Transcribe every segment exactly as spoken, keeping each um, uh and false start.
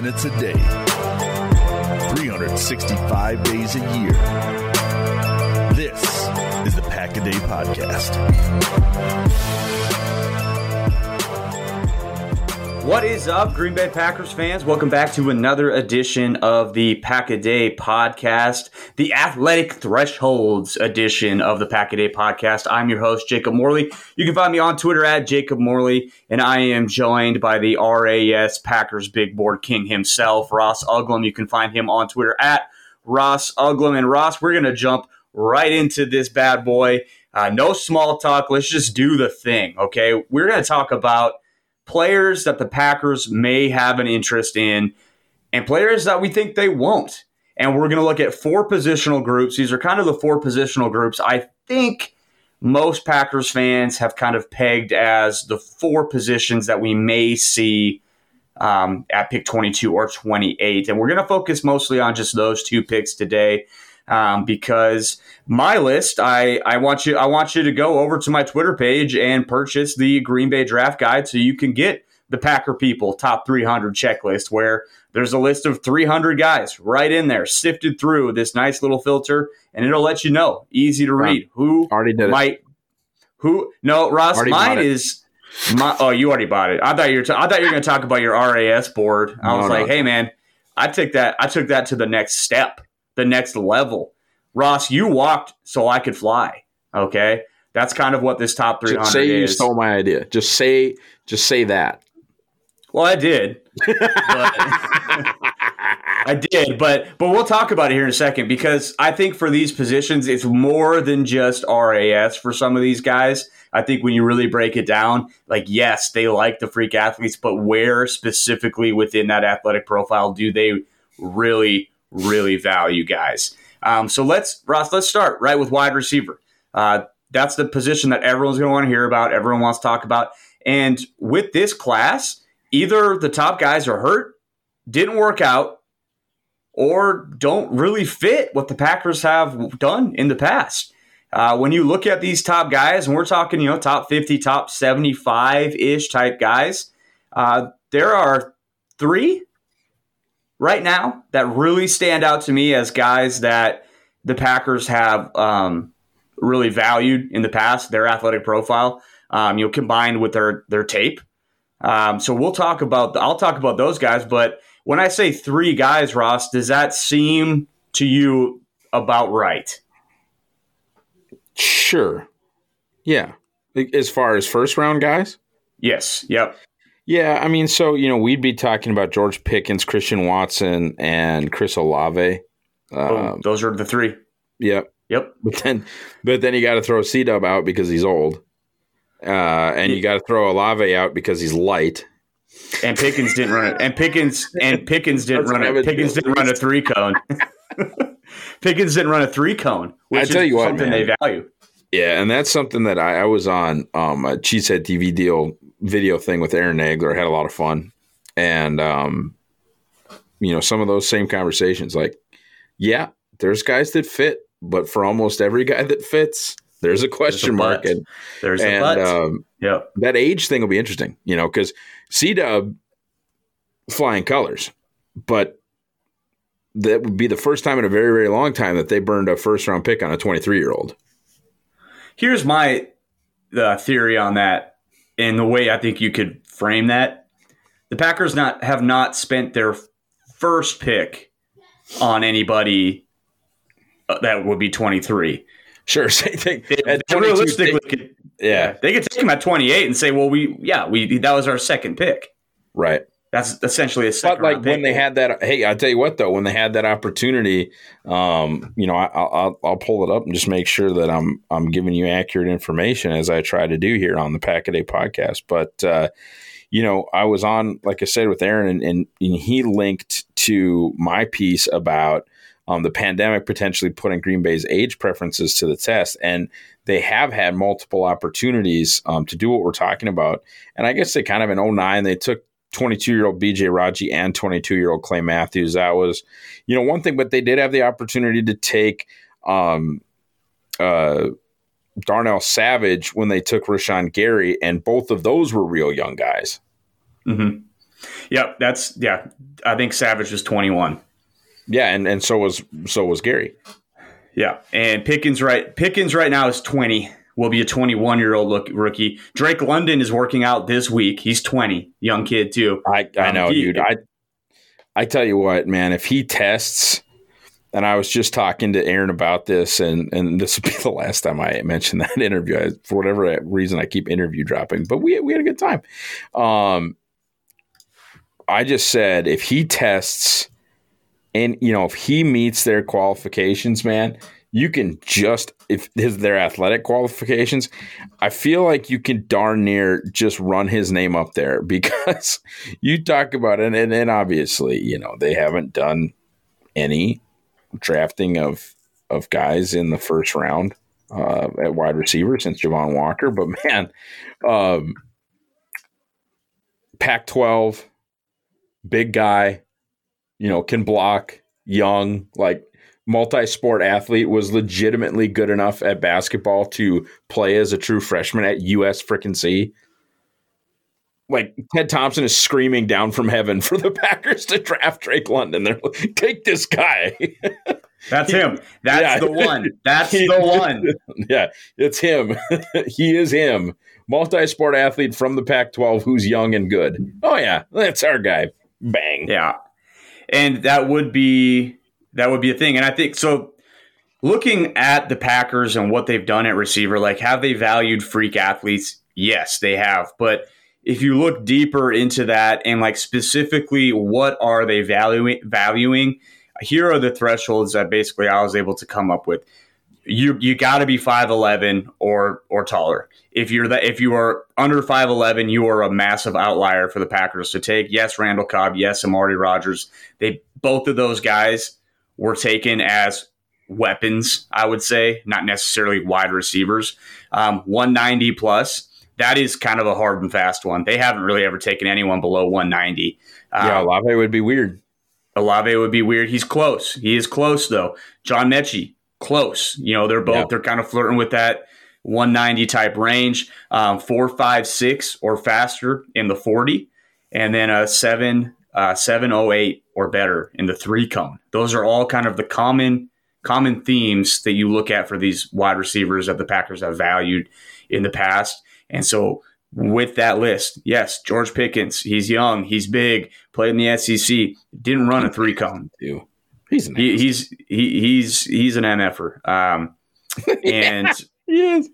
minutes a day, three hundred sixty-five days a year. This is the Pack a Day Podcast. What is up, Green Bay Packers fans? Welcome back to another edition of the Pack a Day Podcast, the Athletic Thresholds edition of the Pack a Day Podcast. I'm your host, Jacob Morley. You can find me on Twitter at Jacob Morley, and I am joined by the R A S Packers Big Board King himself, Ross Uglum. You can find him on Twitter at Ross Uglum. And Ross, we're going to jump right into this bad boy. Uh, no small talk. Let's just do the thing, okay? We're going to talk about players that the Packers may have an interest in and players that we think they won't. And we're going to look at four positional groups. These are kind of the four positional groups I think most Packers fans have kind of pegged as the four positions that we may see um, at pick twenty-two or twenty-eight. And we're going to focus mostly on just those two picks today. Um, because my list, I, I want you I want you to go over to my Twitter page and purchase the Green Bay Draft Guide so you can get the Packer People Top three hundred checklist, where there's a list of three hundred guys right in there, sifted through this nice little filter, and it'll let you know, easy to read, who already did might, it. who no Ross, already mine is my, oh you already bought it. I thought you were t- I thought you were going to talk about your R A S board. I no, was no. like, hey man, I took that I took that to the next step. The next level. Ross, you walked so I could fly. Okay? That's kind of what this top three hundred just say is. You stole my idea. Just say just say that. Well, I did. But I did, but but we'll talk about it here in a second, because I think for these positions, it's more than just R A S for some of these guys. I think when you really break it down, like, yes, they like the freak athletes, but where specifically within that athletic profile do they really really value guys? Um, so let's, Ross, let's start right with wide receiver. Uh, that's the position that everyone's going to want to hear about. Everyone wants to talk about. And with this class, either the top guys are hurt, didn't work out, or don't really fit what the Packers have done in the past. Uh, when you look at these top guys, and we're talking, you know, top fifty, top seventy-five-ish type guys, uh, there are three right now that really stand out to me as guys that the Packers have um, really valued in the past, their athletic profile, um, you know, combined with their their tape. Um, so we'll talk about, I'll talk about those guys. But when I say three guys, Ross, does that seem to you about right? Sure. Yeah. As far as first round guys? Yes. Yep. Yeah, I mean, so, you know, we'd be talking about George Pickens, Christian Watson, and Chris Olave. Um, those are the three. Yep. Yep. But then, but then you got to throw C-Dub out because he's old. Uh, and you got to throw Olave out because he's light. And Pickens didn't run it. And Pickens and Pickens didn't run it. Pickens didn't run a three cone. Pickens didn't run a three cone, which I tell is you what, something man. they value. Yeah, and that's something that I, I was on um, a Cheesehead T V deal video thing with Aaron Nagler. I had a lot of fun. And, um, you know, some of those same conversations, like, yeah, there's guys that fit, but for almost every guy that fits, there's a question there's a mark. And, there's and, a but. Um, yep. That age thing will be interesting, you know, because C-Dub flying colors, but that would be the first time in a very, very long time that they burned a first-round pick on a twenty-three-year-old. Here's my uh, theory on that, and the way I think you could frame that. The Packers not have not spent their first pick on anybody that would be twenty-three. Sure, same thing. They, they realistically could, yeah. yeah, they could take him at twenty-eight and say, "Well, we yeah, we that was our second pick." Right. That's essentially a second. But like round when pick. they had that, hey, I'll tell you what though, when they had that opportunity, um, you know, I, I'll I'll pull it up and just make sure that I'm I'm giving you accurate information as I try to do here on the Pack a Day podcast. But uh, you know, I was on, like I said, with Aaron, and, and, and he linked to my piece about um, the pandemic potentially putting Green Bay's age preferences to the test, and they have had multiple opportunities um, to do what we're talking about. And I guess they kind of in oh nine they took twenty-two-year-old B J Raji and twenty-two-year-old Clay Matthews. That was, you know, one thing, but they did have the opportunity to take um, uh, Darnell Savage when they took Rashawn Gary, and both of those were real young guys. Mm-hmm. Yep, that's yeah. I think Savage was twenty-one. Yeah, and, and so was so was Gary. Yeah, and Pickens right Pickens right now is twenty. Will be a twenty-one-year-old look, rookie. Drake London is working out this week. He's twenty, young kid too. I, I um, know, he, dude. I I tell you what, man. If he tests, and I was just talking to Aaron about this, and and this will be the last time I mention that interview. I, for whatever reason, I keep interview dropping, but we we had a good time. Um, I just said if he tests, and you know if he meets their qualifications, man. You can just, if his their athletic qualifications, I feel like you can darn near just run his name up there because you talk about it. And then obviously, you know, they haven't done any drafting of of guys in the first round uh, at wide receiver since Javon Walker. But man, um, Pac twelve, big guy, you know, can block, young, like, multi-sport athlete, was legitimately good enough at basketball to play as a true freshman at U S frickin' C. Like, Ted Thompson is screaming down from heaven for the Packers to draft Drake London. They're like, take this guy. That's him. That's Yeah. the one. That's the one. Yeah, it's him. He is him. Multi-sport athlete from the Pac twelve who's young and good. Oh, yeah, that's our guy. Bang. Yeah. And that would be... That would be a thing. And I think so looking at the Packers and what they've done at receiver, like have they valued freak athletes? Yes, they have. But if you look deeper into that and like specifically what are they valuing, valuing, here are the thresholds that basically I was able to come up with. You you got to be five eleven or or taller. If you're that if you are under five eleven, you are a massive outlier for the Packers to take. Yes, Randall Cobb. Yes, Amari Rodgers. They both of those guys were taken as weapons, I would say, not necessarily wide receivers. Um, one ninety plus, that is kind of a hard and fast one. They haven't really ever taken anyone below one ninety. Um, Yeah, Olave would be weird. Olave would be weird. He's close. He is close, though. John Mechie, close. You know, they're both, yeah. they're kind of flirting with that one ninety type range. Um, four, five, six or faster in the forty, and then a seven, uh, seven oh eight or better in the three cone. Those are all kind of the common common themes that you look at for these wide receivers that the Packers have valued in the past. And so with that list, yes, George Pickens, he's young, he's big, played in the S E C, didn't run a three cone. He's an he, he's he, he's he's an M F-er. Um, and yes.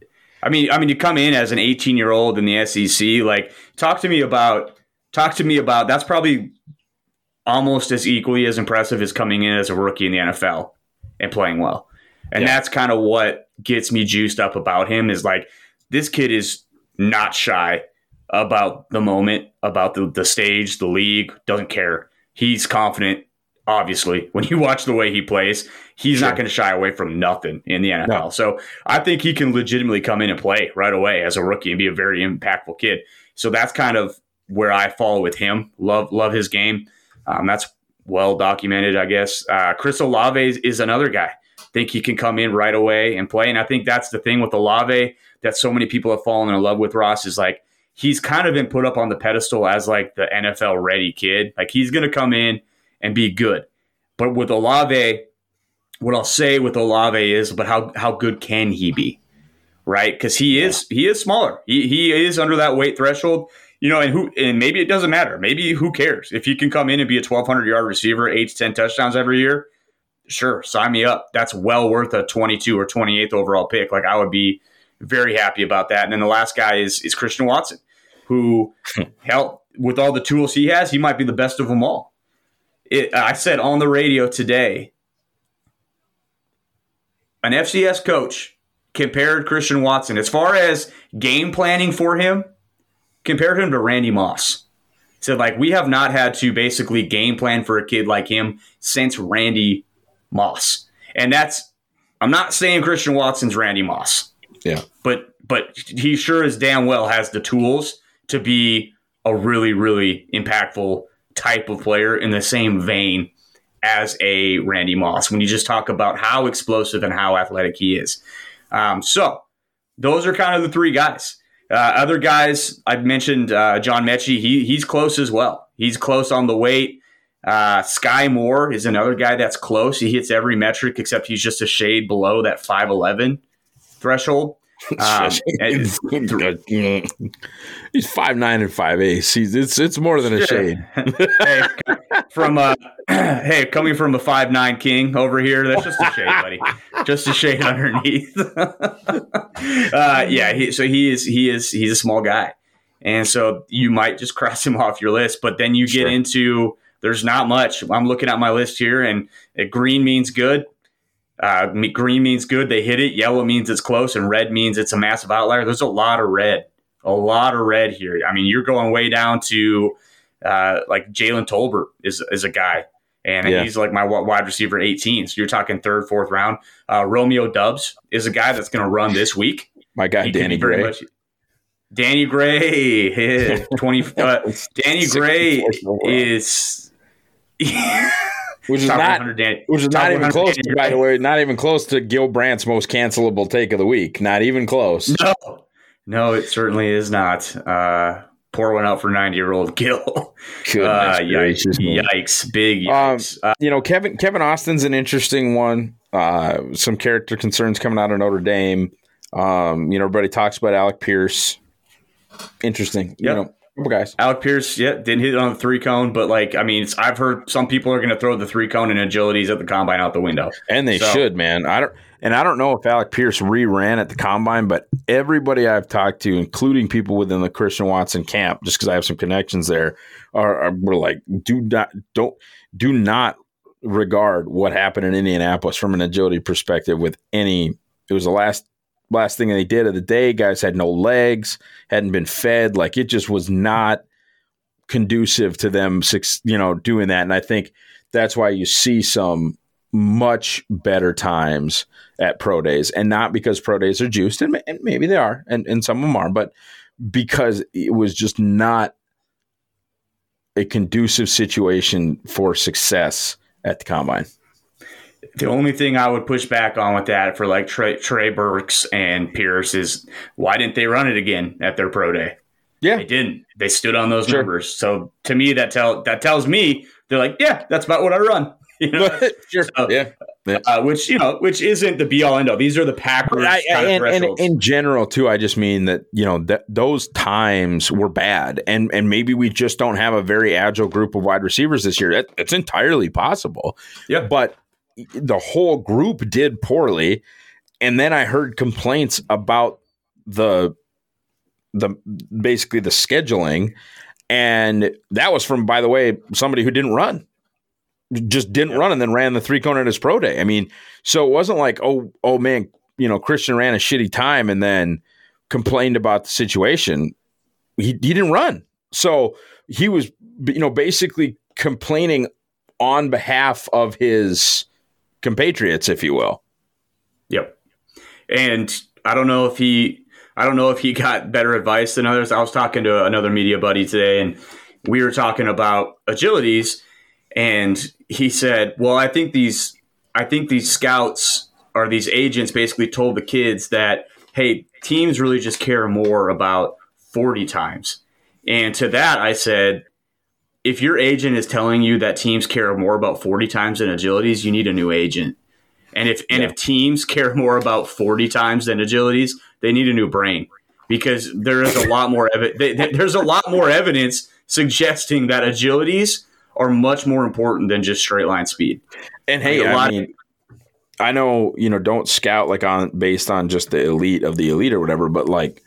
I mean, I mean, you come in as an eighteen-year-old in the S E C. Like, talk to me about talk to me about that's probably almost as equally as impressive as coming in as a rookie in the N F L and playing well. And yeah. that's kind of what gets me juiced up about him is like, this kid is not shy about the moment, about the, the stage, the league, doesn't care. He's confident, obviously. When you watch the way he plays, he's sure. not going to shy away from nothing in the N F L. No. So I think he can legitimately come in and play right away as a rookie and be a very impactful kid. So that's kind of where I fall with him. Love, love his game. Um, that's well documented, I guess. Uh, Chris Olave is, is another guy. I think he can come in right away and play. And I think that's the thing with Olave that so many people have fallen in love with, Ross, is like he's kind of been put up on the pedestal as like the N F L ready kid. Like he's going to come in and be good. But with Olave, what I'll say with Olave is, but how how good can he be, right? Because he is he is smaller. He he is under that weight threshold. You know, and who and maybe it doesn't matter. Maybe who cares? If he can come in and be a twelve hundred yard receiver, eight to ten touchdowns every year, sure, sign me up. That's well worth a twenty-two or twenty-eighth overall pick. Like I would be very happy about that. And then the last guy is is Christian Watson, who, hell, with all the tools he has, he might be the best of them all. It, I said on the radio today, an F C S coach compared Christian Watson as far as game planning for him. Compared him to Randy Moss. So, like, we have not had to basically game plan for a kid like him since Randy Moss. And that's, I'm not saying Christian Watson's Randy Moss. Yeah. But but he sure as damn well has the tools to be a really, really impactful type of player in the same vein as a Randy Moss when you just talk about how explosive and how athletic he is. Um, so, those are kind of the three guys. Uh, other guys, I've mentioned uh, John Mechie. He he's close as well. He's close on the weight. Uh, Sky Moore is another guy that's close. He hits every metric except he's just a shade below that five eleven threshold. Um, he's five nine and five eighths. He's it's it's more than a shade. hey, from a hey, coming from a five nine king over here, that's just a shade, buddy. Just a shade underneath. uh, yeah, he, so he is he is he's a small guy, and so you might just cross him off your list. But then you get sure. into there's not much. I'm looking at my list here, and it, green means good. Uh, green means good. They hit it. Yellow means it's close, and red means it's a massive outlier. There's a lot of red, a lot of red here. I mean, you're going way down to uh, like Jalen Tolbert is is a guy, and yeah. he's like my wide receiver eighteen. So you're talking third, fourth round. Uh, Romeo Dubs is a guy that's going to run this week. My guy, he Danny Gray. Much, Danny Gray, twenty. Uh, Danny Gray is. Which is not, which is not even close to, by the way, not even close to Gil Brandt's most cancelable take of the week. Not even close. No, no, it certainly is not. Uh, pour one out for ninety-year-old Gil. Uh, yikes, yikes, big yikes. Um, uh, you know, Kevin Kevin Austin's an interesting one. Uh, some character concerns coming out of Notre Dame. Um, you know, everybody talks about Alec Pierce. Interesting. Yep. You know. Guys. Alec Pierce, yeah, didn't hit it on the three cone, but like, I mean, it's, I've heard some people are going to throw the three cone and agilities at the combine out the window, and they so. should, man. I don't, and I don't know if Alec Pierce re-ran at the combine, but everybody I've talked to, including people within the Christian Watson camp, just because I have some connections there, are, are were like, do not, don't, do not regard what happened in Indianapolis from an agility perspective with any. It was the last. Last thing they did of the day, guys had no legs, hadn't been fed. Like, it just was not conducive to them, you know, doing that. And I think that's why you see some much better times at pro days, and not because pro days are juiced, and maybe they are, and, and some of them are, but because it was just not a conducive situation for success at the combine. The only thing I would push back on with that for like Trey, Trey Burks and Pierce is why didn't they run it again at their pro day? Yeah, they didn't. They stood on those sure. numbers. So to me, that tell that tells me they're like, yeah, that's about what I run. You know, sure, so, yeah, yeah. Uh, which you know, which isn't the be all end all. These are the Packers I, kind and, of and in general too. I just mean that you know that those times were bad, and and maybe we just don't have a very agile group of wide receivers this year. That, it's entirely possible. Yeah, but the whole group did poorly, and then I heard complaints about the the basically the scheduling, and that was from, by the way, somebody who didn't run. Just didn't yeah. run and then ran the three cone at his pro day. I mean, so it wasn't like, oh, oh man, you know, Christian ran a shitty time and then complained about the situation. He, he didn't run. So he was, you know, basically complaining on behalf of his compatriots, if you will. Yep. And I don't know if he, I don't know if he got better advice than others. I was talking to another media buddy today, and we were talking about agilities. And he said, well, I think these I think these scouts or these agents basically told the kids that, hey, teams really just care more about forty times. And to that, I said, if your agent is telling you that teams care more about forty times than agilities, you need a new agent. And if and yeah. if teams care more about forty times than agilities, they need a new brain, because there is a lot more evi- they, they, there's a lot more evidence suggesting that agilities are much more important than just straight line speed. And hey, like I mean, of- I know, you know, don't scout like on based on just the elite of the elite or whatever, but like,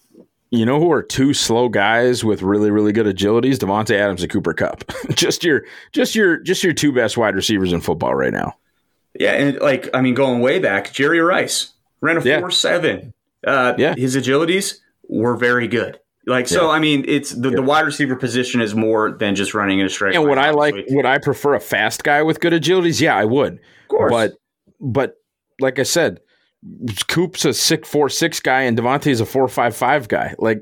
you know who are two slow guys with really, really good agilities? Devontae Adams and Cooper Kupp. just your, just your, just your two best wide receivers in football right now. Yeah, and like, I mean, going way back, Jerry Rice ran a yeah. four seven. Uh, yeah, his agilities were very good. Like, so, yeah. I mean, it's the, yeah. the wide receiver position is more than just running in a straight and line. And would I like, would I prefer a fast guy with good agilities? Yeah, I would. Of course. But, but like I said, Coop's a six four six guy and Devontae's a four five five guy. Like,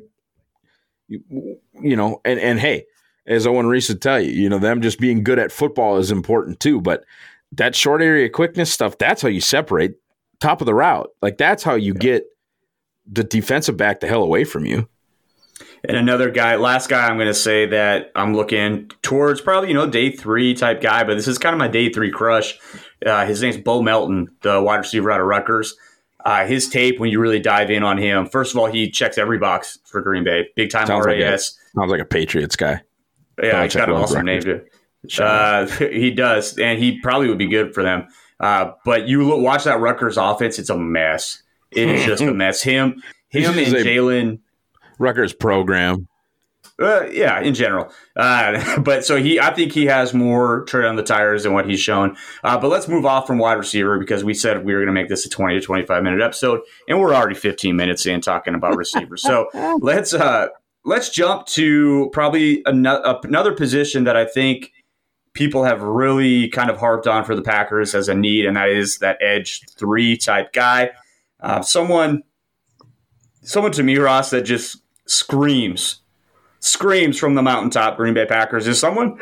you, you know, and, and hey, as Owen Reese would tell you, you know, them just being good at football is important too. But that short area quickness stuff, that's how you separate top of the route. Like, that's how you yeah. get the defensive back the hell away from you. And another guy, last guy I'm going to say that I'm looking towards probably, you know, day three type guy, but this is kind of my day three crush. Uh, his name's Bo Melton, the wide receiver out of Rutgers. Uh, his tape, when you really dive in on him, first of all, he checks every box for Green Bay. Big time Sounds R A S. Like a, sounds like a Patriots guy. Yeah, he's got an awesome name too. Uh, he does, and he probably would be good for them. Uh, but you look, watch that Rutgers offense; it's a mess. It is just a mess. Him, him, and Jalen Rutgers program. Uh, yeah, in general. Uh, but so he, I think he has more tread on the tires than what he's shown. Uh, but let's move off from wide receiver because we said we were going to make this a twenty to twenty-five minute episode, and we're already fifteen minutes in talking about receivers. So let's uh, let's jump to probably another, another position that I think people have really kind of harped on for the Packers as a need, and that is that edge three type guy. Uh, someone, someone to me, Ross, that just screams. Screams from the mountaintop Green Bay Packers is someone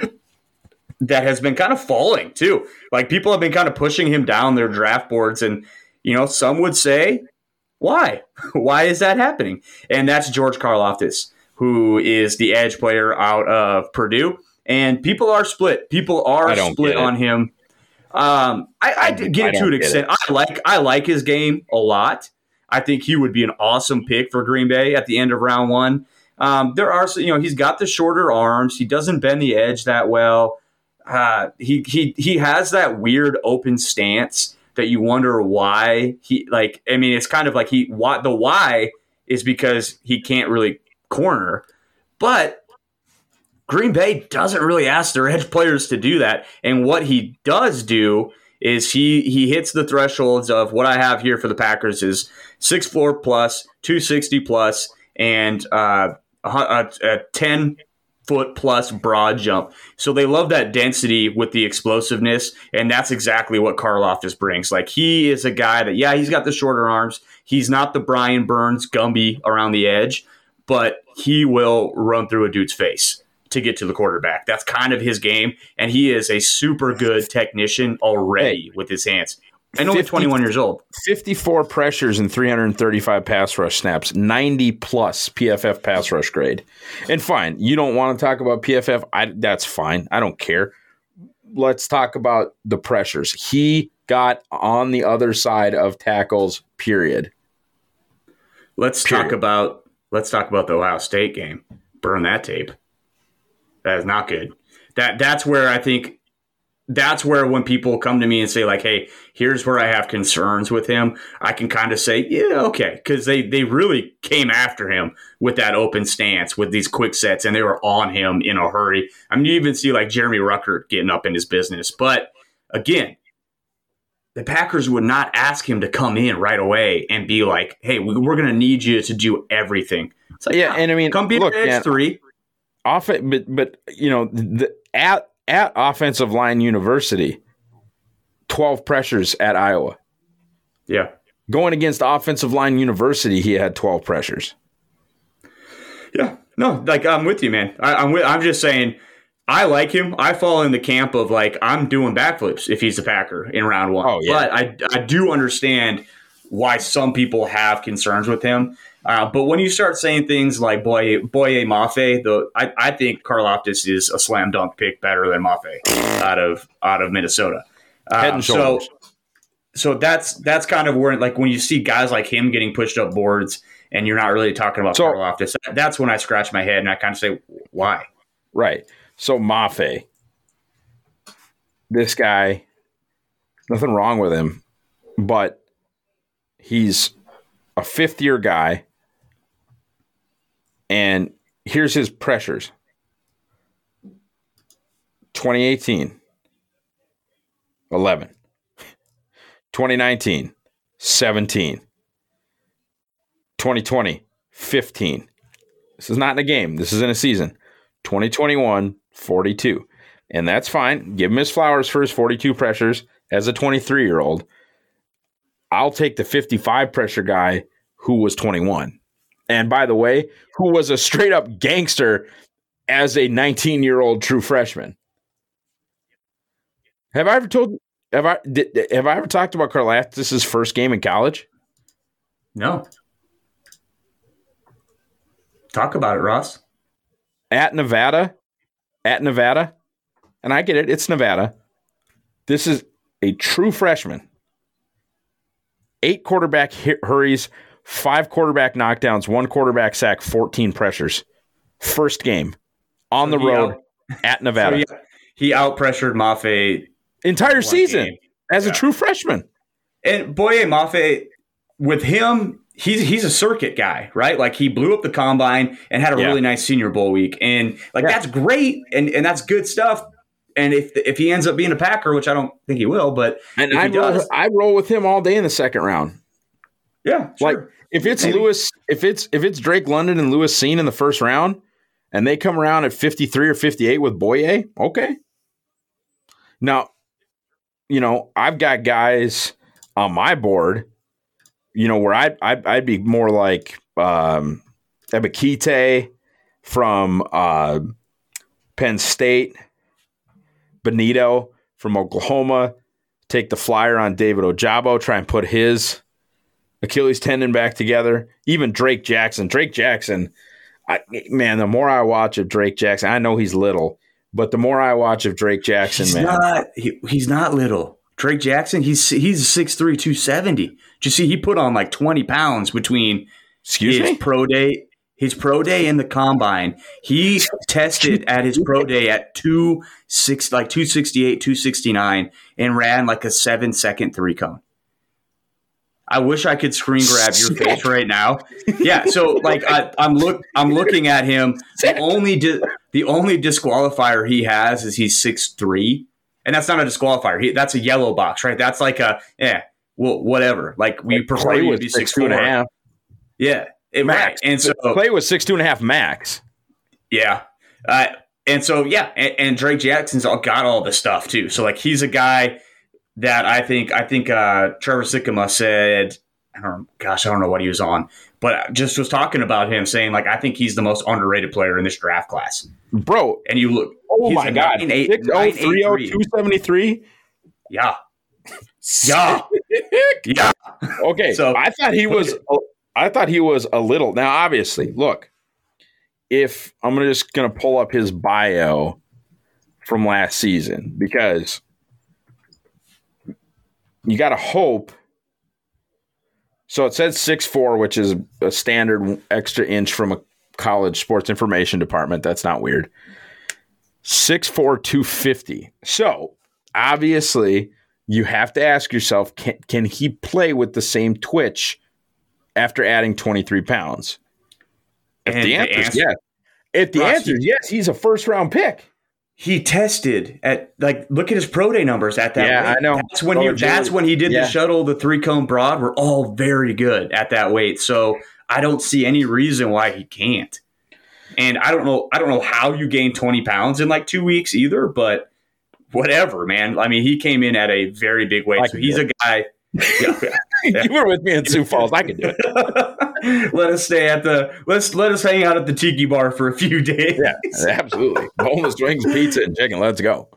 that has been kind of falling too. Like people have been kind of pushing him down their draft boards, and you know, some would say, why? Why is that happening? And that's George Karlaftis, who is the edge player out of Purdue. And people are split. People are split on him. Um, I, I, I get it to an extent. I like I like his game a lot. I think he would be an awesome pick for Green Bay at the end of round one. Um, there are, you know, he's got the shorter arms. He doesn't bend the edge that well. Uh, he he he has that weird open stance that you wonder why he like. I mean, it's kind of like he why, the why is because he can't really corner, but Green Bay doesn't really ask their edge players to do that. And what he does do is he he hits the thresholds of what I have here for the Packers is six foot four plus, two sixty plus, and uh, a, a ten foot plus broad jump. So they love that density with the explosiveness, and that's exactly what Karlaftis brings. Like he is a guy that, yeah, he's got the shorter arms. He's not the Brian Burns Gumby around the edge, but he will run through a dude's face to get to the quarterback. That's kind of his game, and he is a super good technician already with his hands. And only twenty-one years old. fifty-four pressures and three hundred thirty-five pass rush snaps, ninety plus P F F pass rush grade. And fine, you don't want to talk about P F F. I, that's fine. I don't care. Let's talk about the pressures. He got on the other side of tackles, period. Let's period. talk about let's talk about the Ohio State game. Burn that tape. That is not good. That that's where I think that's where when people come to me and say like, hey, here's where I have concerns with him, I can kind of say, yeah, okay, because they, they really came after him with that open stance, with these quick sets, and they were on him in a hurry. I mean, you even see like Jeremy Ruckert getting up in his business. But again, the Packers would not ask him to come in right away and be like, hey, we're going to need you to do everything. It's like, yeah, oh, and I mean, come be look, edge three. Off it, but but you know, the, at at Offensive Line University, twelve pressures at Iowa. Yeah, going against Offensive Line University, he had twelve pressures. Yeah, no, like I'm with you, man. I, I'm with, I'm just saying, I like him. I fall in the camp of like I'm doing backflips if he's the Packer in round one. Oh, yeah. But I I do understand why some people have concerns with him. Uh, but when you start saying things like Boye Boye Mafe, the I, I think Karlaftis is a slam dunk pick better than Mafe out of out of Minnesota. Uh, Head and shoulders. So, so that's that's kind of where like when you see guys like him getting pushed up boards, and you're not really talking about so, Karlaftis, that's when I scratch my head and I kind of say, why? Right. So Mafe, this guy, nothing wrong with him, but he's a fifth year guy. And here's his pressures. twenty eighteen, eleven. twenty nineteen, seventeen. twenty twenty, fifteen. This is not in a game. This is in a season. twenty twenty-one, forty-two. And that's fine. Give him his flowers for his forty-two pressures as a twenty-three-year-old. I'll take the fifty-five pressure guy who was twenty-one. And by the way, who was a straight up gangster as a nineteen-year-old true freshman. Have I ever told have I did, have I ever talked about Karlaftis' first game in college? No. Talk about it, Ross. At Nevada, at Nevada, and I get it, it's Nevada. This is a true freshman. Eight quarterback hurries, five quarterback knockdowns, one quarterback sack, fourteen pressures. First game on the road out, at Nevada. So he, he out-pressured Mafe entire season game. as yeah. a true freshman. And Boye Mafe, with him, he's he's a circuit guy, right? Like he blew up the combine and had a yeah. really nice Senior Bowl week. And like yeah. that's great and, and that's good stuff. And if if he ends up being a Packer, which I don't think he will, but and if I he does, roll, I roll with him all day in the second round. Yeah, sure. Like if it's Maybe. Lewis, if it's if it's Drake London and Lewis Cine in the first round, and they come around at fifty-three or fifty-eight with Boye, okay. Now, you know I've got guys on my board, you know where I'd I'd, I'd be more like um, Ebikite from uh, Penn State. Benito from Oklahoma, take the flyer on David Ojabo, try and put his Achilles tendon back together. Even Drake Jackson. Drake Jackson, I, man, the more I watch of Drake Jackson, I know he's little, but the more I watch of Drake Jackson, he's man. Not, he, he's not little. Drake Jackson, he's he's six three, two seventy. Did you see he put on like twenty pounds between Excuse his me? pro day His pro day in the combine, he tested at his pro day at two six like two sixty eight, two sixty nine, and ran like a seven second three cone. I wish I could screen grab your face right now. Yeah, so like I, I'm look I'm looking at him. The only di- the only disqualifier he has is he's six three, and that's not a disqualifier. He, that's a yellow box, right? That's like a yeah, well, whatever. Like we prefer you to be six two and a half. Yeah. It, max. Right. And so Clay was six two and a half max. Yeah. Uh, and so, yeah. And, and Drake Jackson's all got all this stuff too. So like, he's a guy that I think, I think uh, Trevor Sikkema said, I don't gosh, I don't know what he was on, but just was talking about him saying like, I think he's the most underrated player in this draft class. Bro. And you look, oh my God. six oh three oh, two seventy-three Yeah. Yeah. Yeah. Okay. So I thought he was, I thought he was a little. Now, obviously, look, if I'm just going to pull up his bio from last season, because you got to hope. So it said six four, which is a standard extra inch from a college sports information department. That's not weird. six four, two fifty. So obviously, you have to ask yourself, can, can he play with the same twitch after adding twenty-three pounds? If and the answer is yes. If the Ross, answer is yes, he's a first round pick. He tested at like look at his pro day numbers at that yeah, weight. I know. That's when he that's when he did yeah. the shuttle, the three cone broad were all very good at that weight. So I don't see any reason why he can't. And I don't know, I don't know how you gain twenty pounds in like two weeks either, but whatever, man. I mean, he came in at a very big weight. So he's a guy. Yeah, yeah. You were with me in Sioux Falls. I could do it. Let us stay at the let's let us hang out at the Tiki Bar for a few days. Yeah, absolutely. Boneless wings, pizza, and chicken. Let's go.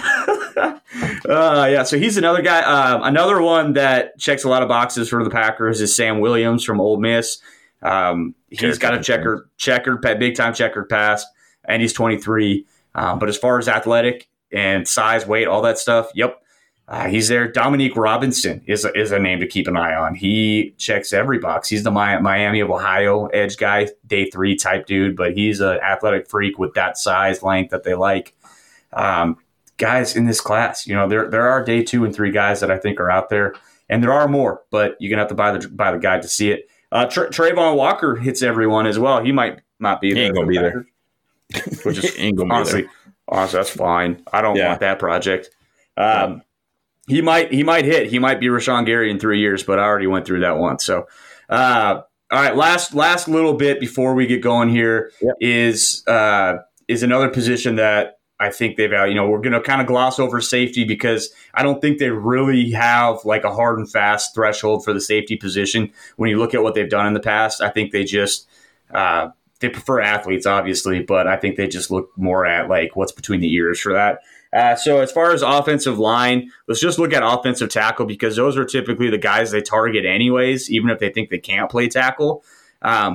uh, yeah, so he's another guy. Um, another one that checks a lot of boxes for the Packers is Sam Williams from Ole Miss. Um, he's got a checker, checkered, big time checkered past, and he's twenty-three. Um, but as far as athletic and size, weight, all that stuff, yep. Uh, he's there. Dominique Robinson is a, is a name to keep an eye on. He checks every box. He's the Miami of Ohio edge guy, day three type dude, but he's an athletic freak with that size, length that they like. Um, guys in this class, you know, there there are day two and three guys that I think are out there, and there are more, but you're gonna have to buy the buy the guide to see it. Uh, Tra- Trayvon Walker hits everyone as well. He might not be he there. Ain't gonna be there. Which is ain't gonna honestly, be there. honestly, that's fine. I don't yeah. want that project. Um, yeah. He might he might hit. He might be Rashawn Gary in three years, but I already went through that once. So, uh, all right, last last little bit before we get going here yep. is uh, is another position that I think they've you know we're going to kind of gloss over safety because I don't think they really have like a hard and fast threshold for the safety position. When you look at what they've done in the past, I think they just uh, they prefer athletes, obviously, but I think they just look more at like what's between the ears for that. Uh, so as far as offensive line, let's just look at offensive tackle because those are typically the guys they target anyways, even if they think they can't play tackle. Um,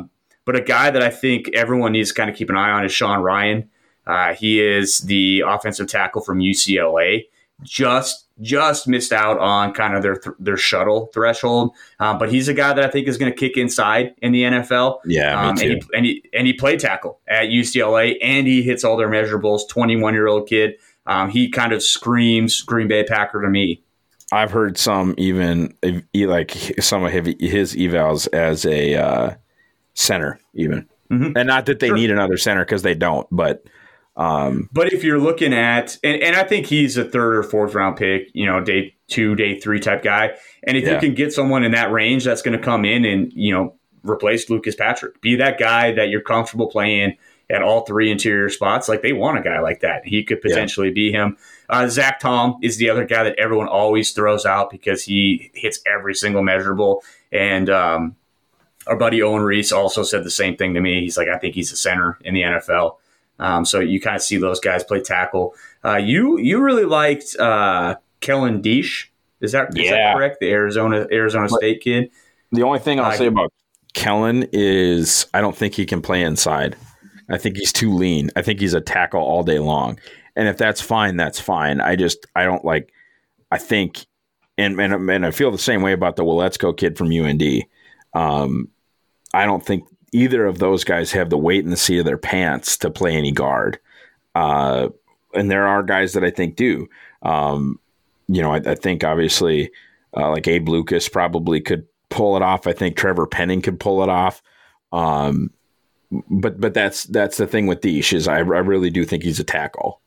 But a guy that I think everyone needs to kind of keep an eye on is Sean Ryan. Uh, he is the offensive tackle from U C L A. Just just missed out on kind of their th- their shuttle threshold, um, but he's a guy that I think is going to kick inside in the N F L. Yeah, um, me too. And he, and he and he played tackle at U C L A, and he hits all their measurables. twenty-one year old kid. Um, he kind of screams Green Bay Packer to me. I've heard some even like some of his evals as a uh, center, even, mm-hmm. and not that they sure. need another center because they don't, but. Um, but if you're looking at, and, and I think he's a third or fourth round pick, you know, day two, day three type guy. And if yeah. you can get someone in that range that's going to come in and, you know, replace Lucas Patrick, be that guy that you're comfortable playing at all three interior spots. Like, they want a guy like that. He could potentially yeah. be him. Uh, Zach Tom is the other guy that everyone always throws out because he hits every single measurable. And um, our buddy Owen Reese also said the same thing to me. He's like, I think he's a center in the N F L. Um, so you kind of see those guys play tackle. Uh, you you really liked uh, Kellen Diesch. Is that, yeah. is that correct? The Arizona Arizona State kid. The only thing I'll uh, say about Kellen is I don't think he can play inside. I think he's too lean. I think he's a tackle all day long. And if that's fine, that's fine. I just I don't like. I think, and and and I feel the same way about the Waletzko kid from U N D. Um, I don't think. Either of those guys have the weight in the seat of their pants to play any guard. Uh, and there are guys that I think do. Um, you know, I, I think obviously uh, like Abe Lucas probably could pull it off. I think Trevor Penning could pull it off. Um, but but that's that's the thing with Diesch is I, I really do think he's a tackle.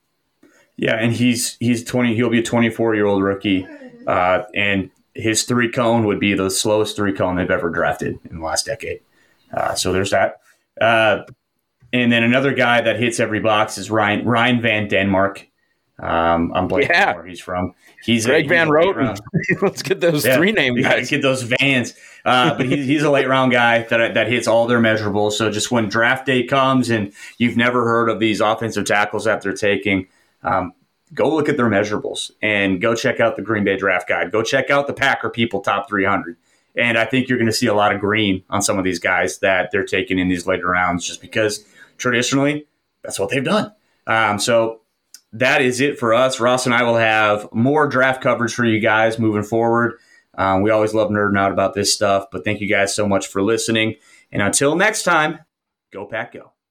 Yeah, and he's he's twenty. He'll be a twenty-four year old rookie, uh, and his three cone would be the slowest three cone they've ever drafted in the last decade. Uh, so there's that. Uh, and then another guy that hits every box is Ryan Ryan Van Denmark. Um, I'm blanking yeah. where he's from. He's Greg a, Van he's Roten. Let's get those yeah, three name guys. Get those Vans. Uh, but he's, he's a late round guy that that hits all their measurables. So just when draft day comes and you've never heard of these offensive tackles that they're taking, um, go look at their measurables and go check out the Green Bay Draft Guide. Go check out the Packer People Top three hundred. And I think you're going to see a lot of green on some of these guys that they're taking in these later rounds just because traditionally that's what they've done. Um, so that is it for us. Ross and I will have more draft coverage for you guys moving forward. Um, we always love nerding out about this stuff, but thank you guys so much for listening. And until next time, go Pack Go.